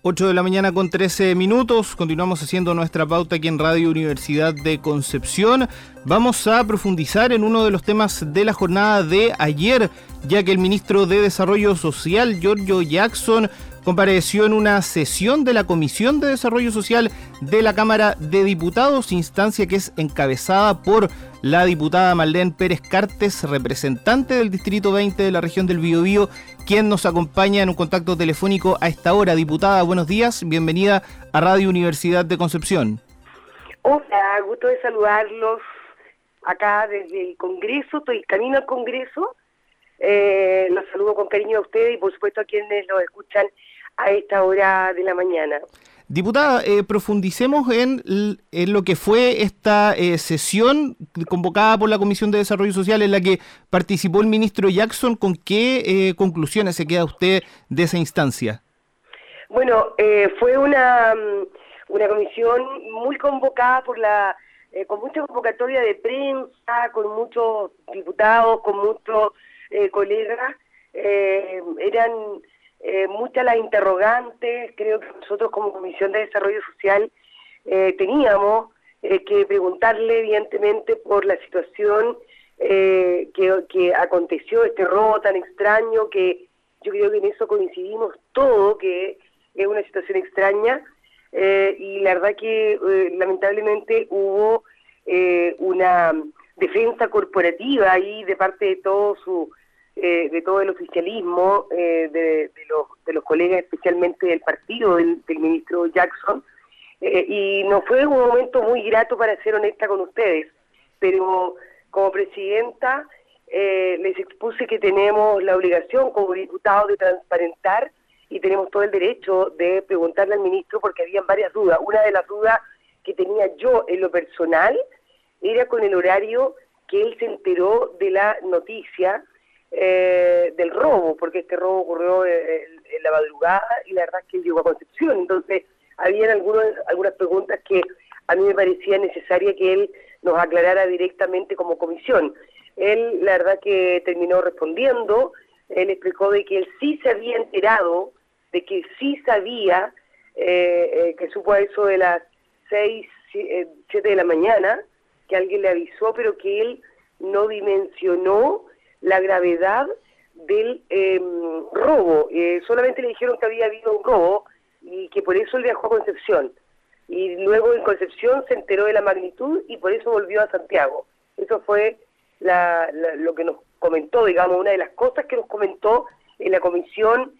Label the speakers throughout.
Speaker 1: 8 de la mañana con 13 minutos, continuamos haciendo nuestra pauta aquí en Radio Universidad de Concepción. Vamos a profundizar en uno de los temas de la jornada de ayer, ya que el ministro de Desarrollo Social, Giorgio Jackson, compareció en una sesión de la Comisión de Desarrollo Social de la Cámara de Diputados, instancia que es encabezada por la diputada Marlene Pérez Cartes, representante del Distrito 20 de la región del Biobío, quien nos acompaña en un contacto telefónico a esta hora. Diputada, buenos días, bienvenida a Radio Universidad de Concepción.
Speaker 2: Hola, gusto de saludarlos acá desde el Congreso, estoy camino al Congreso. Los saludo con cariño a ustedes y por supuesto a quienes los escuchan a esta hora de la mañana.
Speaker 1: Diputada, profundicemos en lo que fue esta sesión convocada por la Comisión de Desarrollo Social en la que participó el ministro Jackson. ¿Con qué conclusiones se queda usted de esa instancia?
Speaker 2: Bueno, fue una comisión muy convocada por con mucha convocatoria de prensa, con muchos diputados, con muchos colegas. Eran muchas las interrogantes. Creo que nosotros como Comisión de Desarrollo Social teníamos que preguntarle evidentemente por la situación que aconteció, este robo tan extraño, que yo creo que en eso coincidimos todos, que es una situación extraña, y la verdad que lamentablemente hubo una defensa corporativa ahí de parte de todo el oficialismo, de los colegas, especialmente del partido del ministro Jackson, y no fue un momento muy grato, para ser honesta con ustedes, pero como presidenta les expuse que tenemos la obligación como diputados de transparentar y tenemos todo el derecho de preguntarle al ministro porque habían varias dudas. Una de las dudas que tenía yo en lo personal era con el horario que él se enteró de la noticia del robo, porque este robo ocurrió en la madrugada y la verdad es que él llegó a Concepción. Entonces habían algunas preguntas que a mí me parecía necesaria que él nos aclarara directamente como comisión. Él la verdad que terminó respondiendo. Él explicó de que él sí se había enterado, de que sí sabía, que supo a eso de las 6, 7 de la mañana, que alguien le avisó, pero que él no dimensionó la gravedad del robo. Solamente le dijeron que había habido un robo y que por eso él viajó a Concepción. Y luego en Concepción se enteró de la magnitud y por eso volvió a Santiago. Eso fue lo que nos comentó, digamos, una de las cosas que nos comentó en la comisión.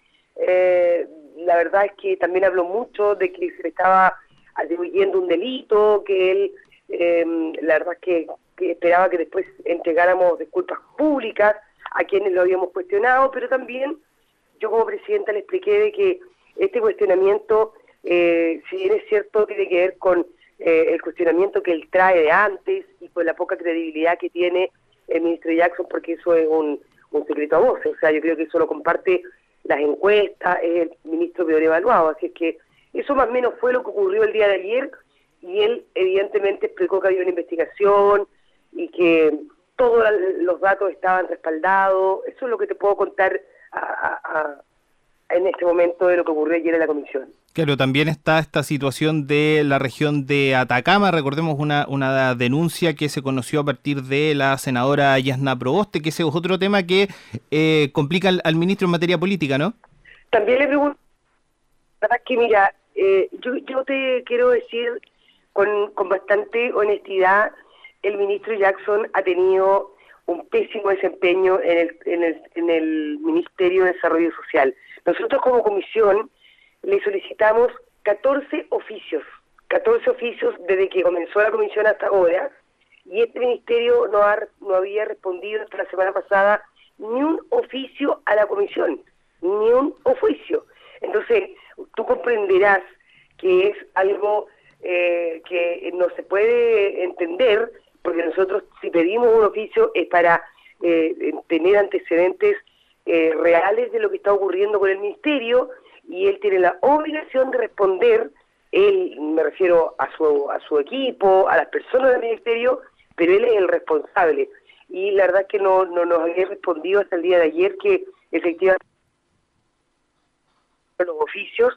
Speaker 2: La verdad es que también habló mucho de que se le estaba atribuyendo un delito, que él, la verdad es que esperaba que después entregáramos disculpas públicas a quienes lo habíamos cuestionado, pero también yo como presidenta le expliqué de que este cuestionamiento, si bien es cierto, tiene que ver con el cuestionamiento que él trae de antes y con la poca credibilidad que tiene el ministro Jackson, porque eso es un secreto a voces. O sea, yo creo que eso lo comparte las encuestas, es el ministro peor evaluado, así es que eso más o menos fue lo que ocurrió el día de ayer, y él evidentemente explicó que había una investigación y que todos los datos estaban respaldados. Eso es lo que te puedo contar en este momento de lo que ocurrió ayer en la comisión.
Speaker 1: Claro, también está esta situación de la región de Atacama. Recordemos una denuncia que se conoció a partir de la senadora Yasna Proboste, que ese es otro tema que complica al ministro en materia política, ¿no?
Speaker 2: También le pregunto, la verdad que mira, yo te quiero decir con bastante honestidad, el ministro Jackson ha tenido un pésimo desempeño en el Ministerio de Desarrollo Social. Nosotros como comisión le solicitamos 14 oficios desde que comenzó la comisión hasta ahora, y este ministerio no había respondido hasta la semana pasada ni un oficio a la comisión, ni un oficio. Entonces, tú comprenderás que es algo que no se puede entender, porque nosotros si pedimos un oficio es para tener antecedentes reales de lo que está ocurriendo con el ministerio, y él tiene la obligación de responder. Él, me refiero a su equipo, a las personas del ministerio, pero él es el responsable. Y la verdad es que no nos había respondido hasta el día de ayer que efectivamente los oficios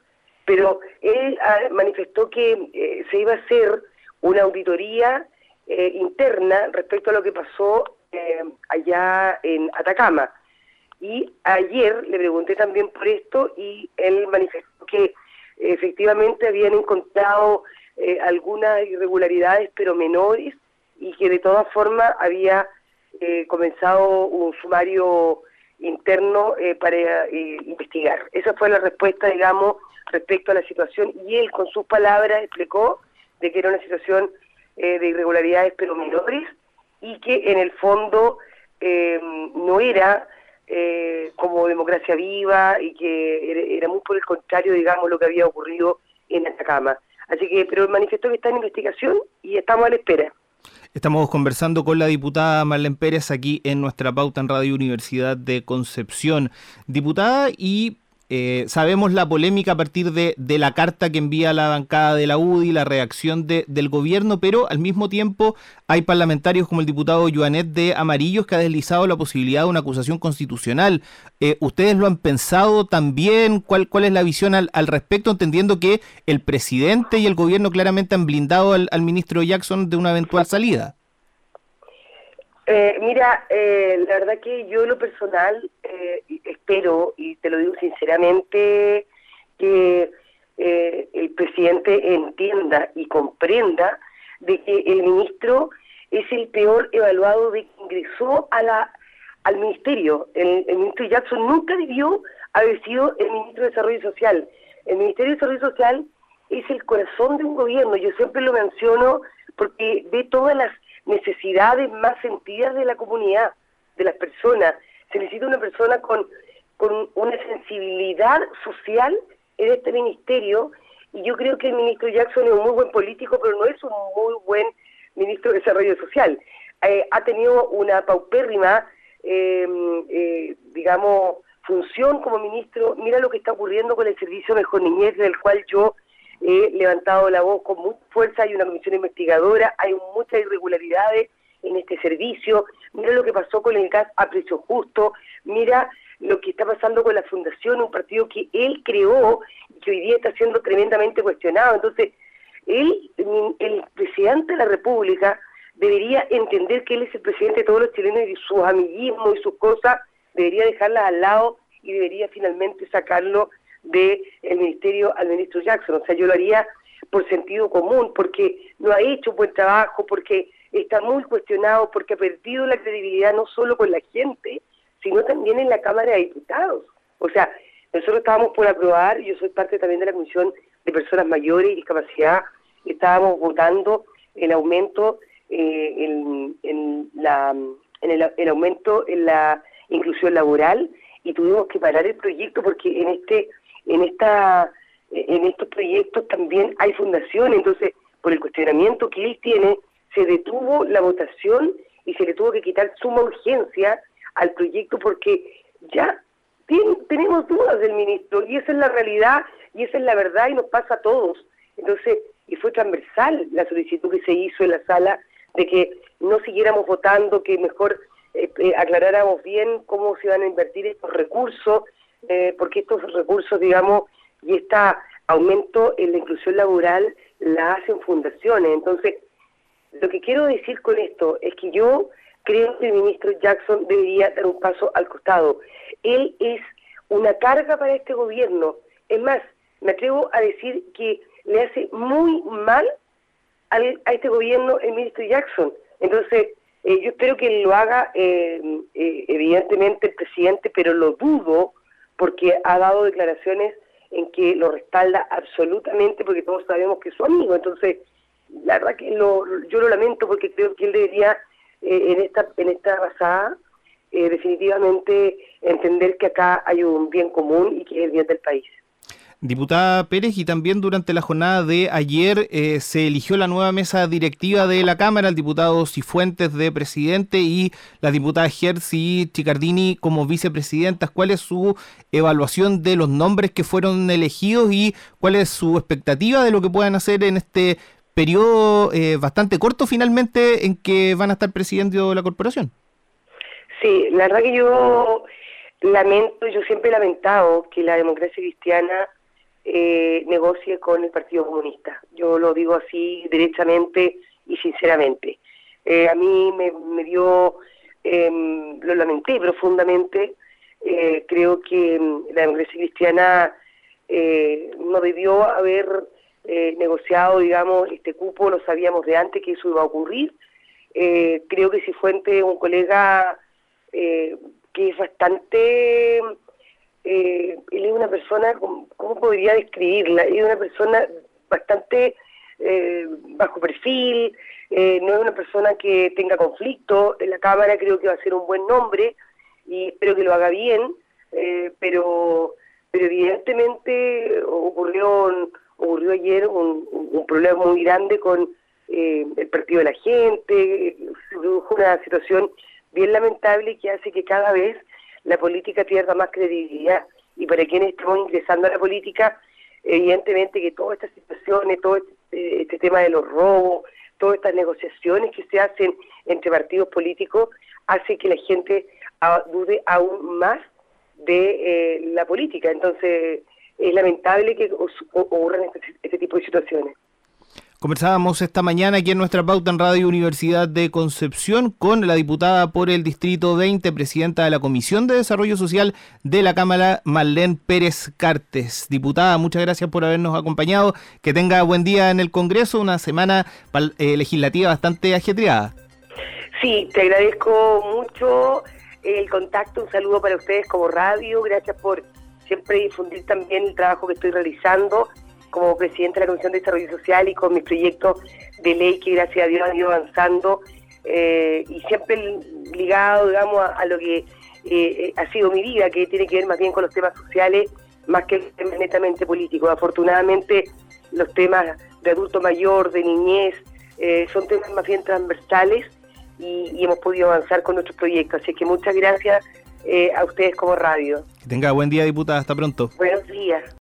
Speaker 2: pero él manifestó que se iba a hacer una auditoría interna respecto a lo que pasó allá en Atacama. Y ayer le pregunté también por esto y él manifestó que efectivamente habían encontrado algunas irregularidades pero menores y que de todas formas había comenzado un sumario interno para investigar. Esa fue la respuesta, digamos, respecto a la situación, y él con sus palabras explicó de que era una situación de irregularidades pero menores y que en el fondo no era como democracia viva y que era muy por el contrario, digamos, lo que había ocurrido en Atacama. Así que, pero manifestó que está en investigación y estamos a la espera.
Speaker 1: Estamos conversando con la diputada Marlene Pérez aquí en nuestra pauta en Radio Universidad de Concepción. Diputada, y sabemos la polémica a partir de la carta que envía la bancada de la UDI, la reacción del gobierno, pero al mismo tiempo hay parlamentarios como el diputado Joanet de Amarillos que ha deslizado la posibilidad de una acusación constitucional. ¿Ustedes lo han pensado también? ¿Cuál es la visión al respecto, entendiendo que el presidente y el gobierno claramente han blindado al ministro Jackson de una eventual salida?
Speaker 2: Mira, la verdad que yo en lo personal espero, y te lo digo sinceramente, que el presidente entienda y comprenda de que el ministro es el peor evaluado de que ingresó al ministerio. El ministro Jackson nunca debió haber sido el ministro de Desarrollo Social. El Ministerio de Desarrollo Social es el corazón de un gobierno. Yo siempre lo menciono porque ve todas las necesidades más sentidas de la comunidad, de las personas. Se necesita una persona con una sensibilidad social en este ministerio, y yo creo que el ministro Jackson es un muy buen político, pero no es un muy buen ministro de Desarrollo Social. Ha tenido una paupérrima, digamos, función como ministro. Mira lo que está ocurriendo con el Servicio Mejor Niñez, del cual yo he levantado la voz con mucha fuerza. Hay una comisión investigadora, hay muchas irregularidades en este servicio. Mira lo que pasó con el gas a precio justo, mira lo que está pasando con la Fundación, un partido que él creó y que hoy día está siendo tremendamente cuestionado. Entonces, el presidente de la República debería entender que él es el presidente de todos los chilenos, y sus amiguismos y sus cosas debería dejarlas al lado y debería finalmente sacarlo del ministerio al ministro Jackson. O sea, yo lo haría por sentido común, porque no ha hecho un buen trabajo, porque está muy cuestionado, porque ha perdido la credibilidad no solo con la gente, sino también en la Cámara de Diputados. O sea, nosotros estábamos por aprobar, yo soy parte también de la Comisión de Personas Mayores y Discapacidad, estábamos votando el aumento el aumento en la inclusión laboral, y tuvimos que parar el proyecto porque en estos proyectos también hay fundaciones. Entonces, por el cuestionamiento que él tiene, se detuvo la votación y se le tuvo que quitar suma urgencia al proyecto, porque ya tenemos dudas del ministro, y esa es la realidad, y esa es la verdad, y nos pasa a todos. Entonces, y fue transversal la solicitud que se hizo en la sala de que no siguiéramos votando, que mejor aclaráramos bien cómo se iban a invertir estos recursos, porque estos recursos, digamos, y este aumento en la inclusión laboral la hacen fundaciones. Entonces, lo que quiero decir con esto es que yo creo que el ministro Jackson debería dar un paso al costado. Él es una carga para este gobierno. Es más, me atrevo a decir que le hace muy mal a este gobierno el ministro Jackson. Entonces, yo espero que lo haga evidentemente el presidente, pero lo dudo, porque ha dado declaraciones en que lo respalda absolutamente, porque todos sabemos que es su amigo. Entonces, la verdad que yo lo lamento, porque creo que él debería en esta pasada definitivamente entender que acá hay un bien común y que es el bien del país.
Speaker 1: Diputada Pérez, y también durante la jornada de ayer se eligió la nueva mesa directiva de la Cámara, el diputado Cifuentes de presidente y las diputadas Hertz y Chicardini como vicepresidentas. ¿Cuál es su evaluación de los nombres que fueron elegidos y cuál es su expectativa de lo que puedan hacer en este periodo bastante corto finalmente en que van a estar presidiendo la corporación?
Speaker 2: Sí, la verdad que yo siempre he lamentado que la democracia cristiana negocie con el Partido Comunista. Yo lo digo así derechamente y sinceramente. A mí me dio, lo lamenté profundamente. Creo que la democracia cristiana no debió haber negociado, digamos, este cupo. Lo sabíamos de antes que eso iba a ocurrir. Creo que Cifuentes, un colega que es bastante... él es una persona, ¿cómo podría describirla? Es una persona bastante bajo perfil, no es una persona que tenga conflicto en la Cámara. Creo que va a ser un buen nombre y espero que lo haga bien, pero evidentemente ocurrió ayer un problema muy grande con el partido de la gente. Se produjo una situación bien lamentable que hace que cada vez la política pierda más credibilidad, y para quienes estamos ingresando a la política, evidentemente que todas estas situaciones, todo este tema de los robos, todas estas negociaciones que se hacen entre partidos políticos, hace que la gente dude aún más de la política. Entonces es lamentable que ocurran este tipo de situaciones.
Speaker 1: Conversábamos esta mañana aquí en nuestra pauta en Radio Universidad de Concepción con la diputada por el Distrito 20, presidenta de la Comisión de Desarrollo Social de la Cámara, Marlene Pérez Cartes. Diputada, muchas gracias por habernos acompañado. Que tenga buen día en el Congreso, una semana legislativa bastante ajetreada.
Speaker 2: Sí, te agradezco mucho el contacto, un saludo para ustedes como radio. Gracias por siempre difundir también el trabajo que estoy realizando como presidente de la Comisión de Desarrollo Social y con mis proyectos de ley que gracias a Dios han ido avanzando, y siempre ligado, digamos, a lo que ha sido mi vida, que tiene que ver más bien con los temas sociales, más que temas netamente políticos. Afortunadamente los temas de adulto mayor, de niñez, son temas más bien transversales y hemos podido avanzar con nuestros proyectos. Así que muchas gracias a ustedes como radio.
Speaker 1: Que tenga buen día, diputada. Hasta pronto.
Speaker 2: Buenos días.